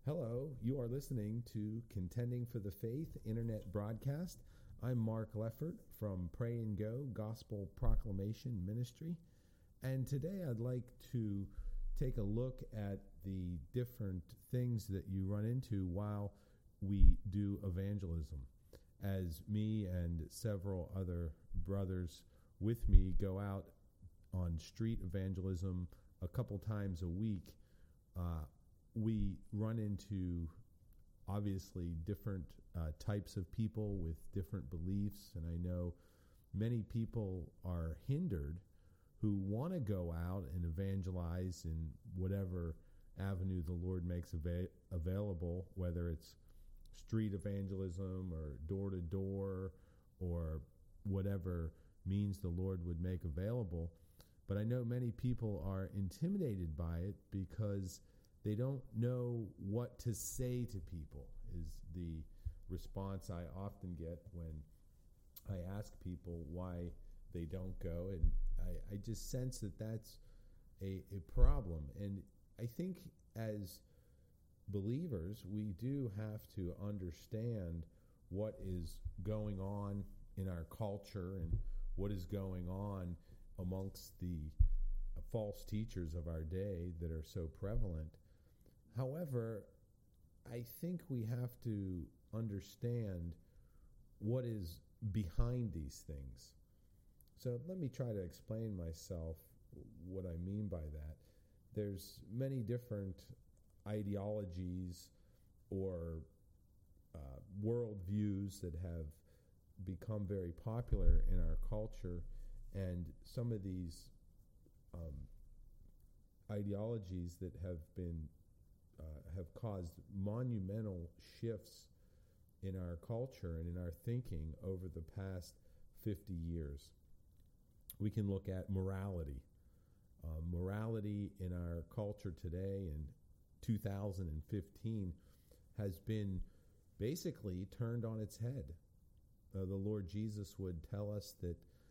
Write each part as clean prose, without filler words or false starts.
Hello, you are listening to Contending for the Faith internet broadcast. I'm Mark Leffert from Pray and Go Gospel Proclamation Ministry, and today I'd like to take a look at the different things that you run into while we do evangelism. As me and several other brothers with me go out on street evangelism a couple times a week, we run into obviously different types of people with different beliefs, and I know many people are hindered who want to go out and evangelize in whatever avenue the Lord makes available, whether it's street evangelism or door-to-door or whatever means the Lord would make available. But I know many people are intimidated by it because they don't know what to say to people, is the response I often get when I ask people why they don't go. And I just sense that that's a problem. And I think as believers, we do have to understand what is going on in our culture and what is going on amongst the false teachers of our day that are so prevalent. However, I think we have to understand what is behind these things. So let me try to explain myself what I mean by that. There's many different ideologies or worldviews that have become very popular in our culture, and some of these ideologies that have caused monumental shifts in our culture and in our thinking over the past 50 years. We can look at morality. Morality in our culture today in 2015 has been basically turned on its head. The Lord Jesus would tell us that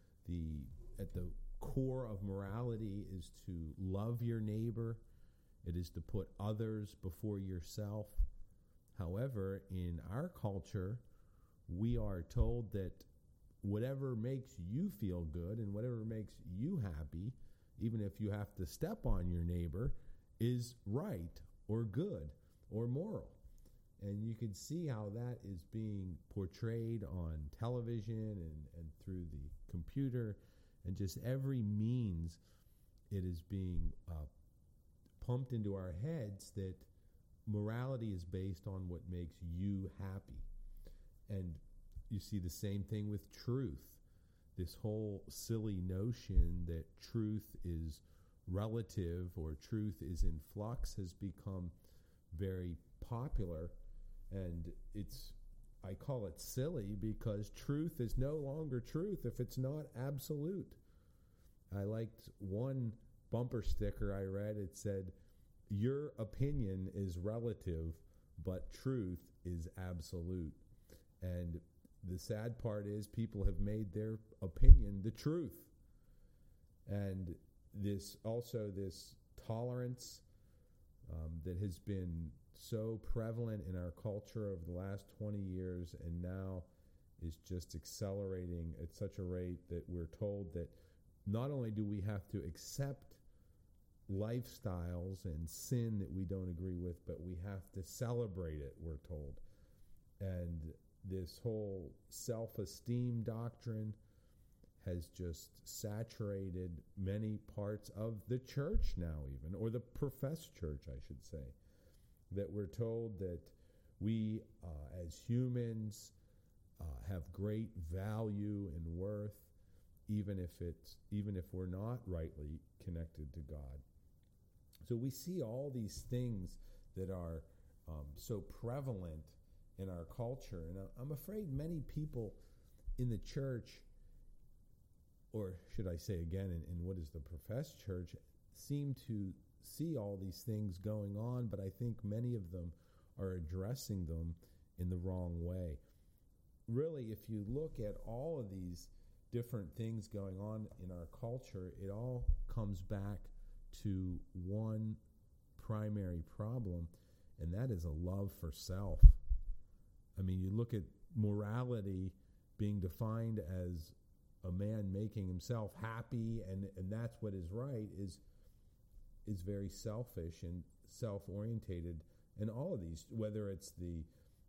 at the core of morality is to love your neighbor. It is to put others before yourself. However, in our culture, we are told that whatever makes you feel good and whatever makes you happy, even if you have to step on your neighbor, is right or good or moral. And you can see how that is being portrayed on television and through the computer, and just every means it is being pumped into our heads that morality is based on what makes you happy. And you see the same thing with truth. This whole silly notion that truth is relative or truth is in flux has become very popular, and I call it silly because truth is no longer truth if it's not absolute. I liked one bumper sticker I read. It said, "Your opinion is relative, but truth is absolute." And the sad part is people have made their opinion the truth. And this tolerance that has been so prevalent in our culture over the last 20 years and now is just accelerating at such a rate that we're told that not only do we have to accept lifestyles and sin that we don't agree with, but we have to celebrate it, we're told. And this whole self-esteem doctrine has just saturated many parts of the church now, even, or the professed church, I should say, that we're told that we as humans have great value and worth, even if we're not rightly connected to God. So we see all these things that are so prevalent in our culture, and I'm afraid many people in the church, or should I say again, in what is the professed church, seem to see all these things going on, but I think many of them are addressing them in the wrong way. Really, if you look at all of these different things going on in our culture, it all comes back to one primary problem, and that is a love for self. I mean, you look at morality being defined as a man making himself happy, and that's what is right, is very selfish and self-orientated. And all of these, whether it's the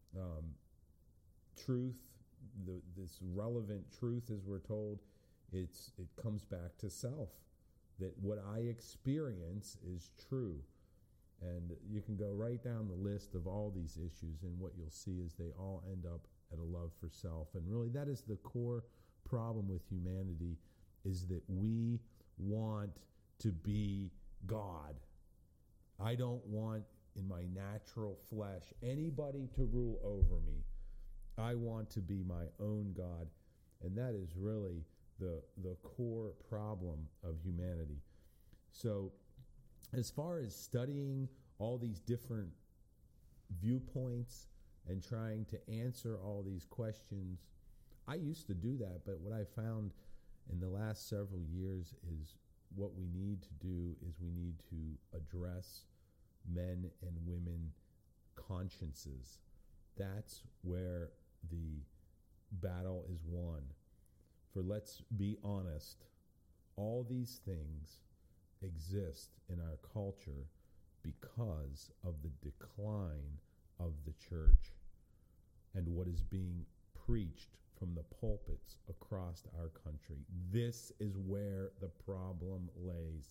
truth, this relevant truth, as we're told, it comes back to self, that what I experience is true. And you can go right down the list of all these issues, and what you'll see is they all end up at a love for self. And really, that is the core problem with humanity, is that we want to be God. I don't want, in my natural flesh, anybody to rule over me. I want to be my own God. And that is really the core problem of humanity. So as far as studying all these different viewpoints and trying to answer all these questions, I used to do that, but what I found in the last several years is what we need to do is we need to address men and women consciences. That's where the battle is won. For let's be honest, all these things exist in our culture because of the decline of the church and what is being preached from the pulpits across our country. This is where the problem lays.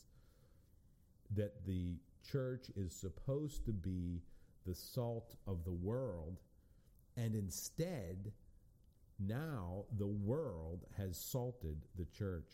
That the church is supposed to be the salt of the world, and instead, now the world has salted the church.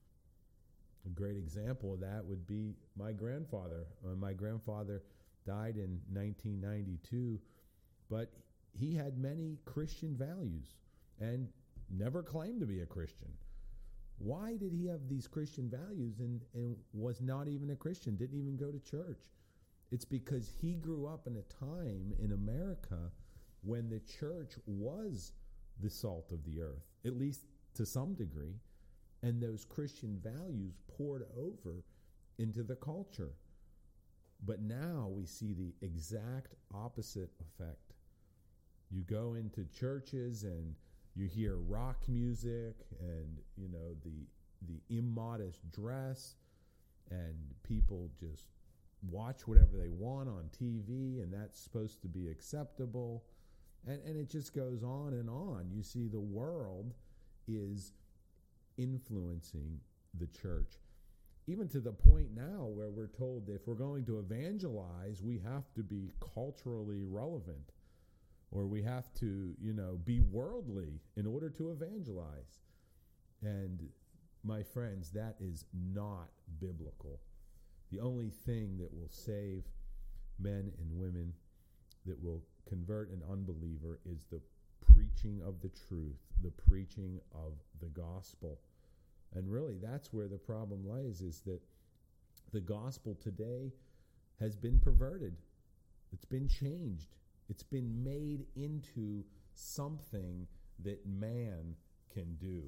A great example of that would be my grandfather. My grandfather died in 1992, but he had many Christian values and never claimed to be a Christian. Why did he have these Christian values and was not even a Christian, didn't even go to church? It's because he grew up in a time in America when the church was the salt of the earth, at least to some degree, and those Christian values poured over into the culture. But now we see the exact opposite effect. You go into churches and you hear rock music and, the immodest dress, and people just watch whatever they want on TV, and that's supposed to be acceptable. And it just goes on and on. You see, the world is influencing the church, even to the point now where we're told that if we're going to evangelize, we have to be culturally relevant, or we have to, be worldly in order to evangelize. And my friends, that is not biblical. The only thing that will save men and women, that will convert an unbeliever, is the preaching of the truth, the preaching of the gospel. And really, that's where the problem lies, is that the gospel today has been perverted. It's been changed. It's been made into something that man can do.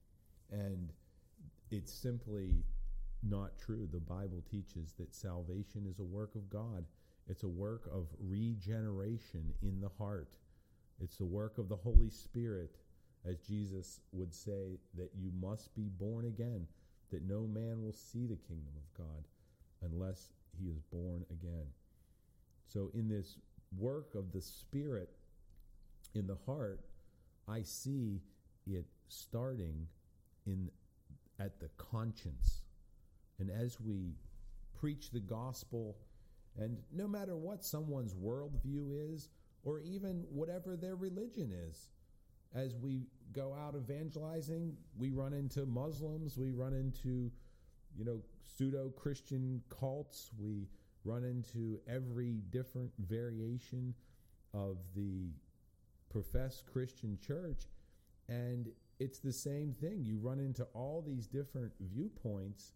And it's simply not true. The Bible teaches that salvation is a work of God. It's a work of regeneration in the heart. It's the work of the Holy Spirit, as Jesus would say, that you must be born again, that no man will see the kingdom of God unless he is born again. So in this work of the Spirit in the heart, I see it starting at the conscience. And as we preach the gospel, and no matter what someone's worldview is, or even whatever their religion is, as we go out evangelizing, we run into Muslims, we run into, pseudo-Christian cults, we run into every different variation of the professed Christian church, and it's the same thing. You run into all these different viewpoints,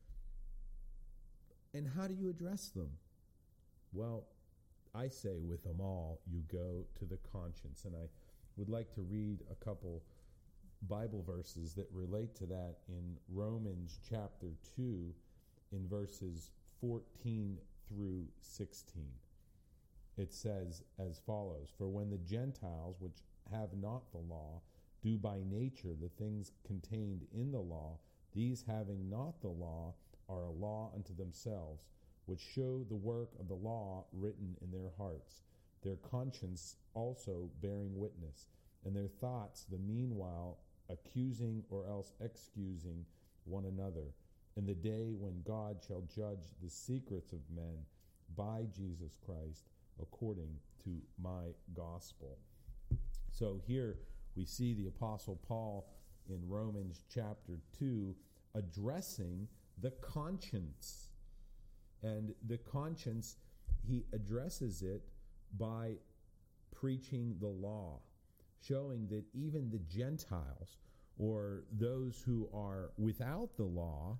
and how do you address them? Well, I say with them all, you go to the conscience. And I would like to read a couple Bible verses that relate to that in Romans chapter 2 in verses 14 through 16. it says as follows: For when the Gentiles, which have not the law, do by nature the things contained in the law, these having not the law are a law unto themselves, which show the work of the law written in their hearts, their conscience also bearing witness, and their thoughts the meanwhile accusing or else excusing one another, in the day when God shall judge the secrets of men by Jesus Christ, according to my gospel. So here we see the Apostle Paul in Romans chapter 2 addressing the conscience. And the conscience, he addresses it by preaching the law, showing that even the Gentiles, or those who are without the law,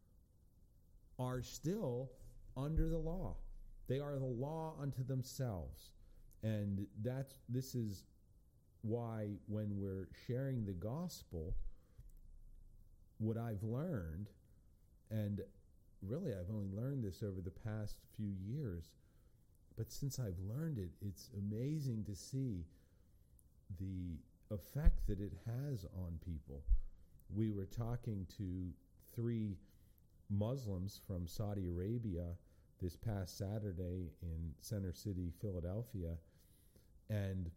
are still under the law. They are the law unto themselves. And this is why when we're sharing the gospel, what I've learned, and really I've only learned this over the past few years, but since I've learned it, it's amazing to see the effect that it has on people. We were talking to 3 Muslims from Saudi Arabia this past Saturday in Center City, Philadelphia, and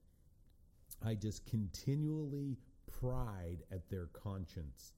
I just continually pried at their conscience.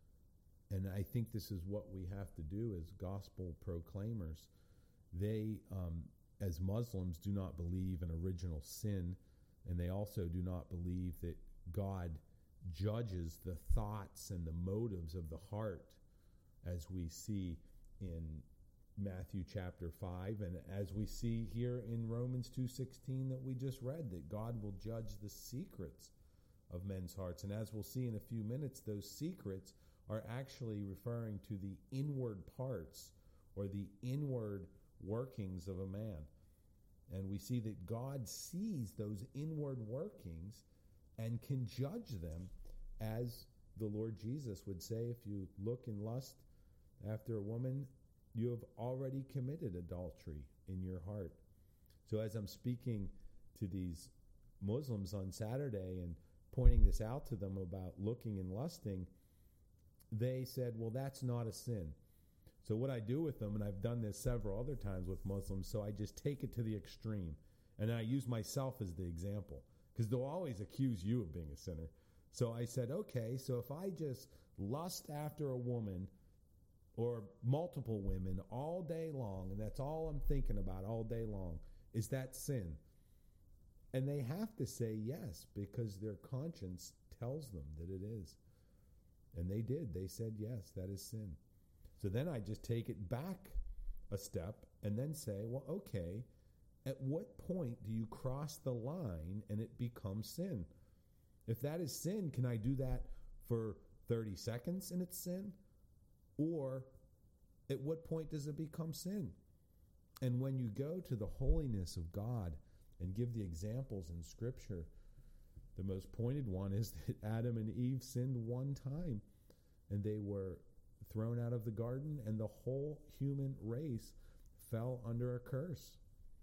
And I think this is what we have to do as gospel proclaimers. They, as Muslims, do not believe in original sin, and they also do not believe that God judges the thoughts and the motives of the heart, as we see in Matthew chapter 5, and as we see here in Romans 2:16 that we just read, that God will judge the secrets of men's hearts. And as we'll see in a few minutes, those secrets are actually referring to the inward parts or the inward workings of a man. And we see that God sees those inward workings and can judge them, as the Lord Jesus would say, if you look in lust after a woman, you have already committed adultery in your heart. So as I'm speaking to these Muslims on Saturday and pointing this out to them about looking and lusting, they said, well, that's not a sin. So what I do with them, and I've done this several other times with Muslims, so I just take it to the extreme. And I use myself as the example, because they'll always accuse you of being a sinner. So I said, okay, so if I just lust after a woman or multiple women all day long, and that's all I'm thinking about all day long, is that sin? And they have to say yes, because their conscience tells them that it is. And they did. They said, yes, that is sin. So then I just take it back a step and then say, well, okay, at what point do you cross the line and it becomes sin? If that is sin, can I do that for 30 seconds and it's sin? Or at what point does it become sin? And when you go to the holiness of God and give the examples in Scripture, the most pointed one is that Adam and Eve sinned one time, and they were thrown out of the garden, and the whole human race fell under a curse.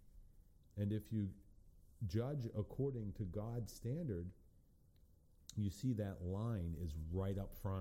And if you judge according to God's standard, you see that line is right up front,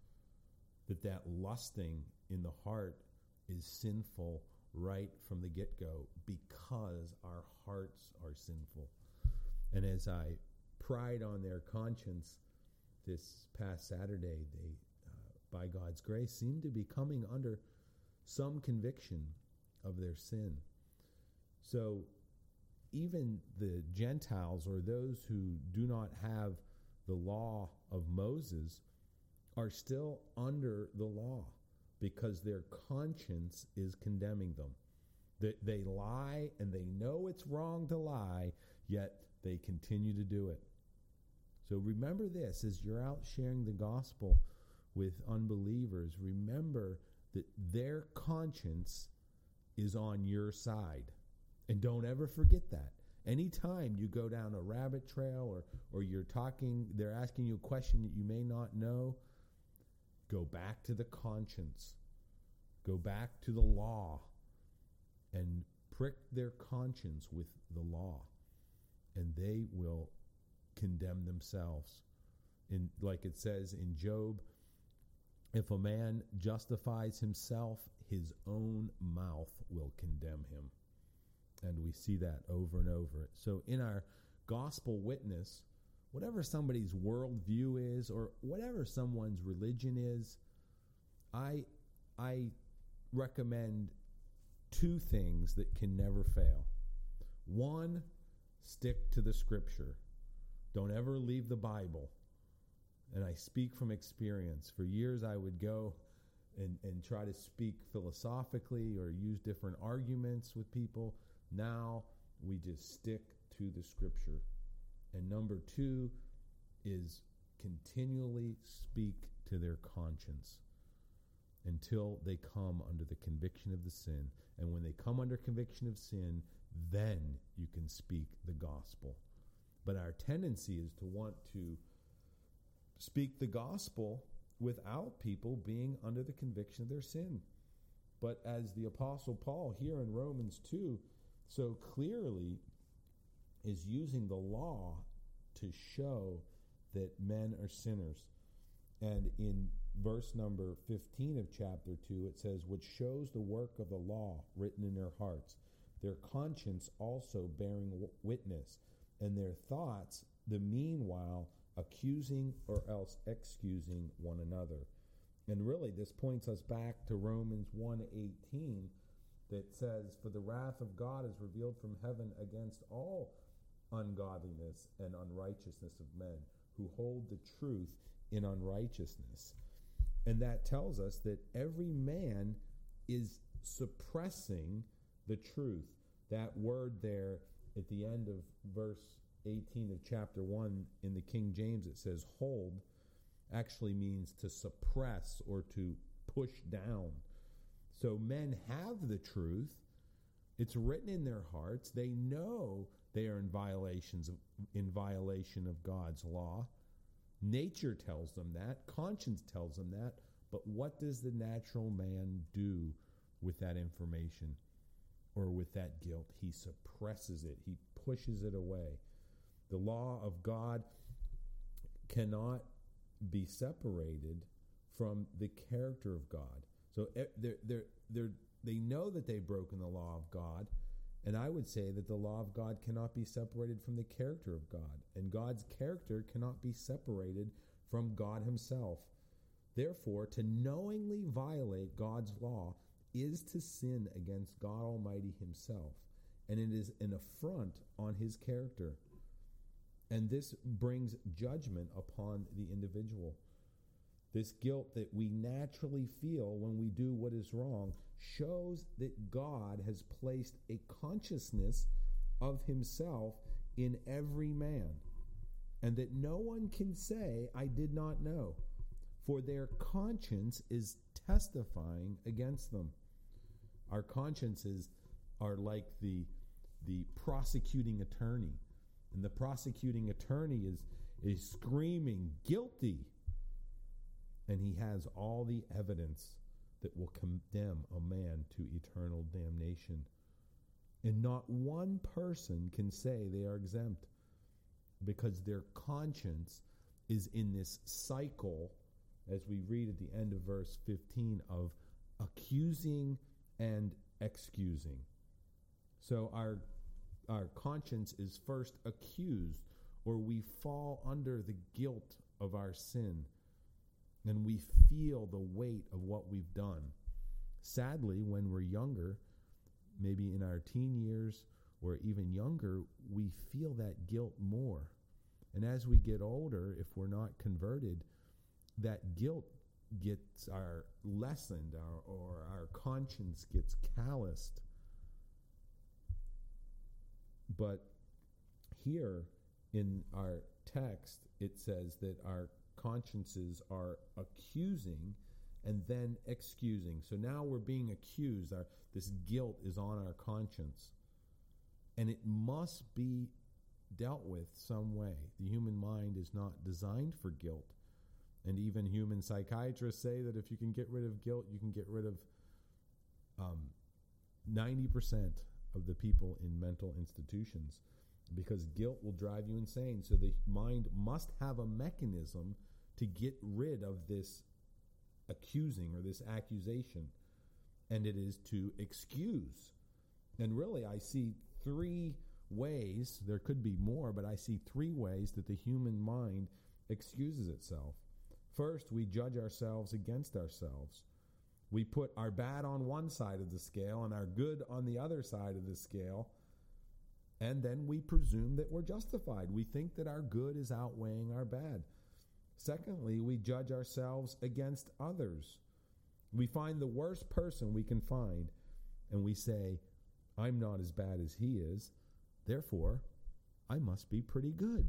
that lusting in the heart is sinful right from the get-go, because our hearts are sinful. And as I pried on their conscience this past Saturday, they, by God's grace, seem to be coming under some conviction of their sin. So even the Gentiles, or those who do not have the law of Moses, are still under the law, because their conscience is condemning them. They lie, and they know it's wrong to lie, yet they continue to do it. So remember this, as you're out sharing the gospel with unbelievers, remember that their conscience is on your side. And don't ever forget that. Anytime you go down a rabbit trail, or you're talking, they're asking you a question that you may not know, go back to the conscience. Go back to the law. And prick their conscience with the law, and they will condemn themselves. Like it says in Job, if a man justifies himself, his own mouth will condemn him. And we see that over and over. So in our gospel witness, whatever somebody's worldview is or whatever someone's religion is, I recommend two things that can never fail. One, stick to the scripture. Don't ever leave the Bible. And I speak from experience. For years I would go and try to speak philosophically or use different arguments with people. Now we just stick to the scripture. And number two is continually speak to their conscience until they come under the conviction of the sin. And when they come under conviction of sin, then you can speak the gospel. But our tendency is to want to speak the gospel without people being under the conviction of their sin. But as the Apostle Paul here in Romans 2 so clearly is using the law to show that men are sinners. And in verse number 15 of chapter 2, it says, which shows the work of the law written in their hearts, their conscience also bearing witness, and their thoughts the meanwhile accusing or else excusing one another. And really this points us back to Romans 1:18 that says, for the wrath of God is revealed from heaven against all ungodliness and unrighteousness of men who hold the truth in unrighteousness. And that tells us that every man is suppressing the truth. That word there at the end of verse 18 of chapter 1 in the King James, it says hold, actually means to suppress or to push down. So men have the truth. It's written in their hearts. They know they are in violation of God's law. Nature tells them that. Conscience tells them that. But what does the natural man do with that information or with that guilt? He suppresses it. He pushes it away. The law of God cannot be separated from the character of God. So they know that they've broken the law of God, and I would say that the law of God cannot be separated from the character of God, and God's character cannot be separated from God himself. Therefore, to knowingly violate God's law is to sin against God Almighty himself, and it is an affront on his character. And this brings judgment upon the individual. This guilt that we naturally feel when we do what is wrong shows that God has placed a consciousness of himself in every man, and that no one can say, I did not know, for their conscience is testifying against them. Our consciences are like the prosecuting attorney. And the prosecuting attorney is screaming, guilty. And he has all the evidence that will condemn a man to eternal damnation. And not one person can say they are exempt, because their conscience is in this cycle, as we read at the end of verse 15, of accusing and excusing. So our conscience is first accused, or we fall under the guilt of our sin, and we feel the weight of what we've done. Sadly, when we're younger, maybe in our teen years or even younger, we feel that guilt more. And as we get older, if we're not converted, that guilt gets lessened, or our conscience gets calloused. But here in our text, it says that our consciences are accusing and then excusing. So now we're being accused. This guilt is on our conscience. And it must be dealt with some way. The human mind is not designed for guilt. And even human psychiatrists say that if you can get rid of guilt, you can get rid of 90% of the people in mental institutions, because guilt will drive you insane. So the mind must have a mechanism to get rid of this accusing or this accusation, and it is to excuse. And really, I see three ways, there could be more, but I see three ways that the human mind excuses itself. First, we judge ourselves against ourselves. We put our bad on one side of the scale and our good on the other side of the scale, and then we presume that we're justified. We think that our good is outweighing our bad. Secondly, we judge ourselves against others. We find the worst person we can find, and we say, I'm not as bad as he is, therefore, I must be pretty good.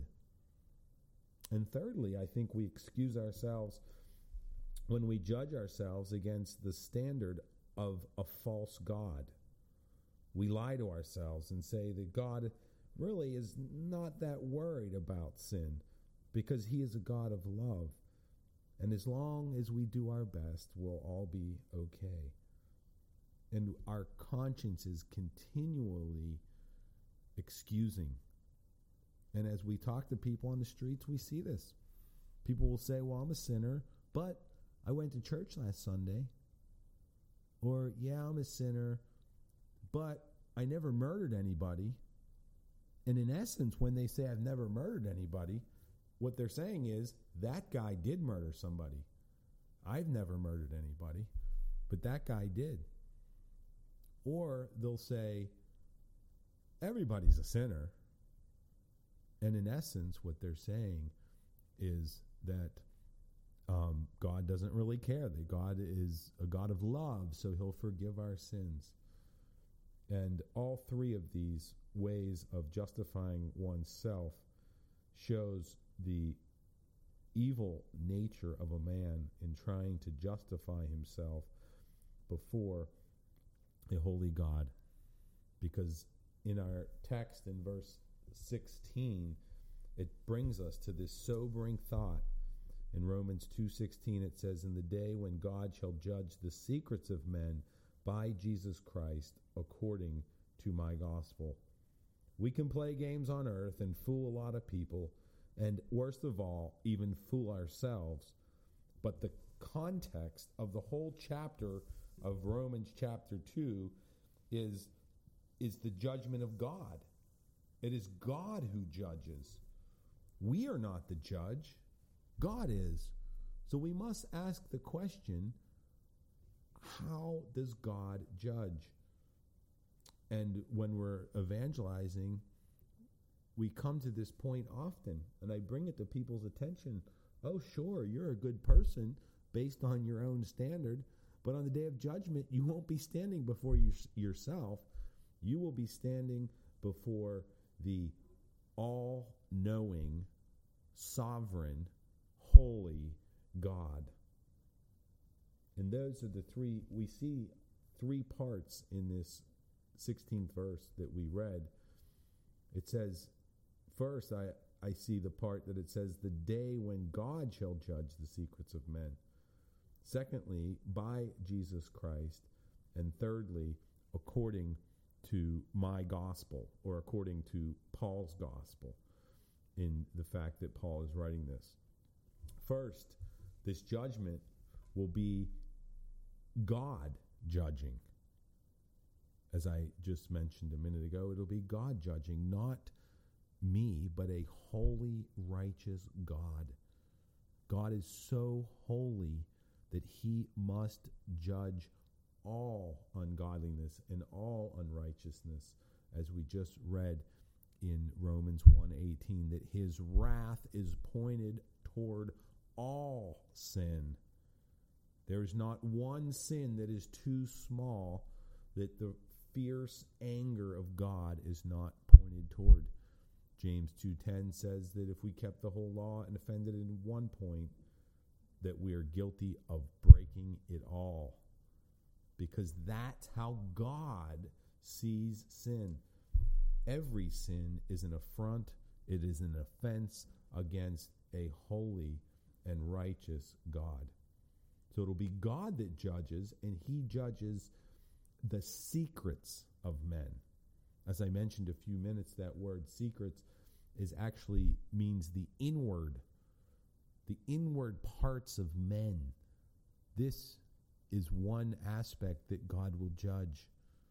And thirdly, I think we excuse ourselves when we judge ourselves against the standard of a false God. We lie to ourselves and say that God really is not that worried about sin because he is a God of love. And as long as we do our best, we'll all be okay. And our conscience is continually excusing. And as we talk to people on the streets, we see this. People will say, well, I'm a sinner, but I went to church last Sunday. Or, yeah, I'm a sinner, but I never murdered anybody. And in essence, when they say I've never murdered anybody, what they're saying is that guy did murder somebody. I've never murdered anybody, but that guy did. Or they'll say everybody's a sinner. And in essence, what they're saying is that God doesn't really care, that God is a God of love, so he'll forgive our sins. And all three of these ways of justifying oneself shows the evil nature of a man in trying to justify himself before a holy God. Because in our text in verse 16, it brings us to this sobering thought. In Romans 2:16, it says, in the day when God shall judge the secrets of men by Jesus Christ according to my gospel. We can play games on earth and fool a lot of people, and worst of all, even fool ourselves. But the context of the whole chapter of Romans chapter 2 is the judgment of God. It is God who judges. We are not the judge. God is. So we must ask the question, how does God judge? And when we're evangelizing, we come to this point often, and I bring it to people's attention. Oh, sure, you're a good person based on your own standard, but on the day of judgment, you won't be standing before yourself. You will be standing before the all-knowing, sovereign, holy God. And those are the three, we see three parts in this 16th verse that we read. It says, first, I see the part that it says, the day when God shall judge the secrets of men. Secondly, by Jesus Christ. And thirdly, according to my gospel, or according to Paul's gospel, in the fact that Paul is writing this. First, this judgment will be God judging. As I just mentioned a minute ago, it'll be God judging, not me, but a holy, righteous God. God is so holy that he must judge all ungodliness and all unrighteousness, as we just read in Romans 1:18, that his wrath is pointed toward all sin. There is not one sin that is too small that the fierce anger of God is not pointed toward. James 2:10 says that if we kept the whole law and offended in one point, that we are guilty of breaking it all. Because that's how God sees sin. Every sin is an affront. It is an offense against a holy and righteous God. So it'll be God that judges, and he judges the secrets of men. As I mentioned a few minutes, that word secrets is actually means the inward parts of men. This is one aspect that God will judge.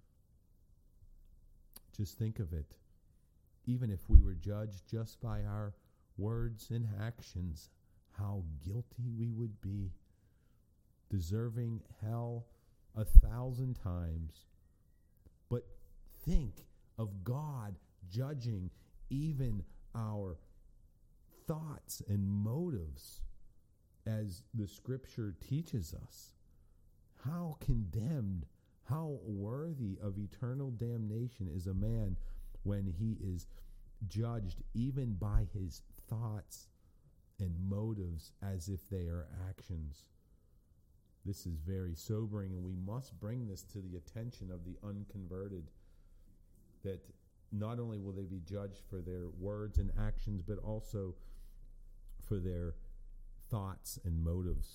Just think of it. Even if we were judged just by our words and actions, how guilty we would be, deserving hell 1,000 times. But think of God judging even our thoughts and motives, as the Scripture teaches us. How condemned, how worthy of eternal damnation is a man when he is judged even by his thoughts and motives as if they are actions. This is very sobering, and we must bring this to the attention of the unconverted, that not only will they be judged for their words and actions, but also for their thoughts and motives.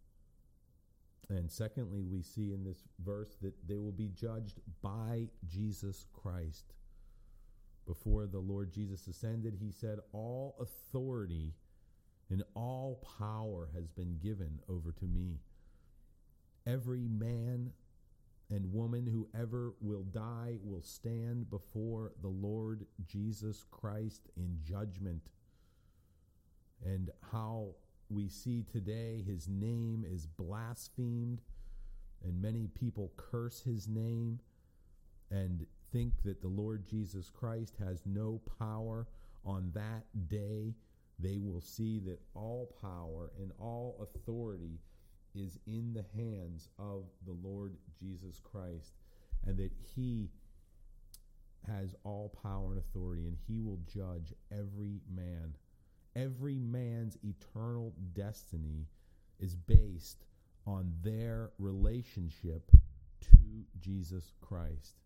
And secondly, we see in this verse that they will be judged by Jesus Christ. Before the Lord Jesus ascended, he said, "All authority and all power has been given over to me. Every man and woman who ever will die will stand before the Lord Jesus Christ in judgment." And how we see today his name is blasphemed, and many people curse his name and think that the Lord Jesus Christ has no power. On that day, they will see that all power and all authority is in the hands of the Lord Jesus Christ, and that he has all power and authority, and he will judge every man. Every man's eternal destiny is based on their relationship to Jesus Christ.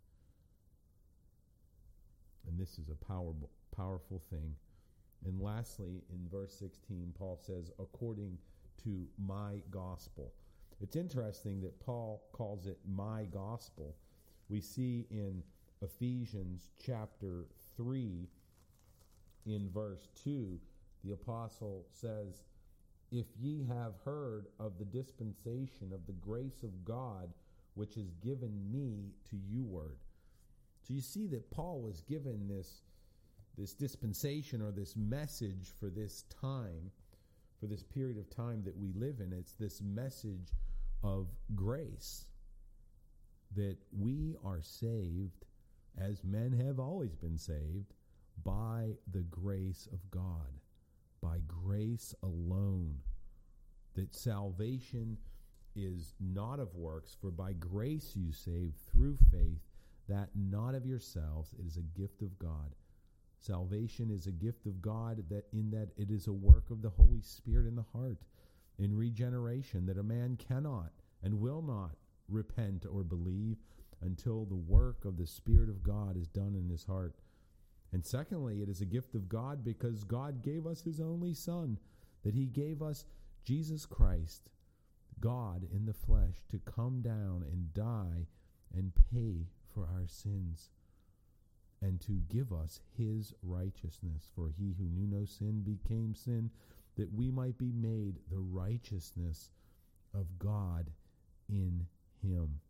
And this is a powerful thing. And lastly, in verse 16, Paul says, "according to my gospel." It's interesting that Paul calls it my gospel. We see in Ephesians chapter 3, in verse 2, the apostle says, "If ye have heard of the dispensation of the grace of God, which is given me to you ward." So you see that Paul was given this dispensation, or this message for this time, for this period of time that we live in. It's this message of grace, that we are saved, as men have always been saved, by the grace of God, by grace alone. That salvation is not of works, for by grace you saved through faith, that not of yourselves, it is a gift of God. Salvation is a gift of God, that in that it is a work of the Holy Spirit in the heart, in regeneration, that a man cannot and will not repent or believe until the work of the Spirit of God is done in his heart. And secondly, it is a gift of God because God gave us his only Son, that he gave us Jesus Christ, God in the flesh, to come down and die and pay for our sins, and to give us his righteousness. For he who knew no sin became sin, that we might be made the righteousness of God in him.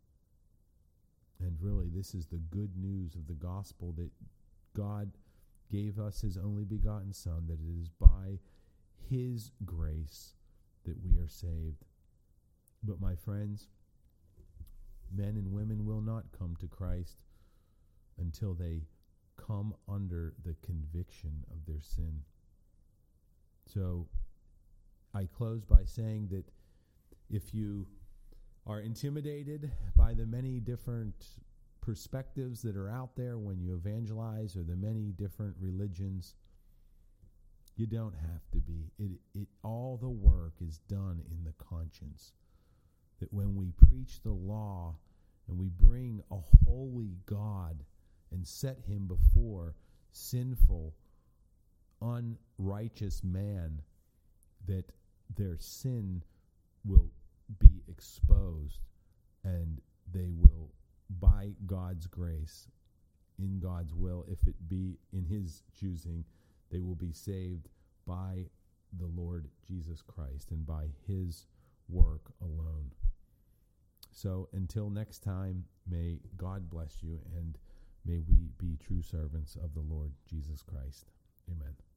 And really, this is the good news of the gospel, that God gave us his only begotten Son, that it is by his grace that we are saved. But my friends, men and women will not come to Christ until they come under the conviction of their sin. So I close by saying that if you are intimidated by the many different perspectives that are out there when you evangelize, or the many different religions, you don't have to be. All the work is done in the conscience. That when we preach the law and we bring a holy God and set him before sinful, unrighteous man, that their sin will be exposed, and they will, by God's grace, in God's will, if it be in his choosing, they will be saved by the Lord Jesus Christ and by his work alone. So until next time, may God bless you, and may we be true servants of the Lord Jesus Christ. Amen.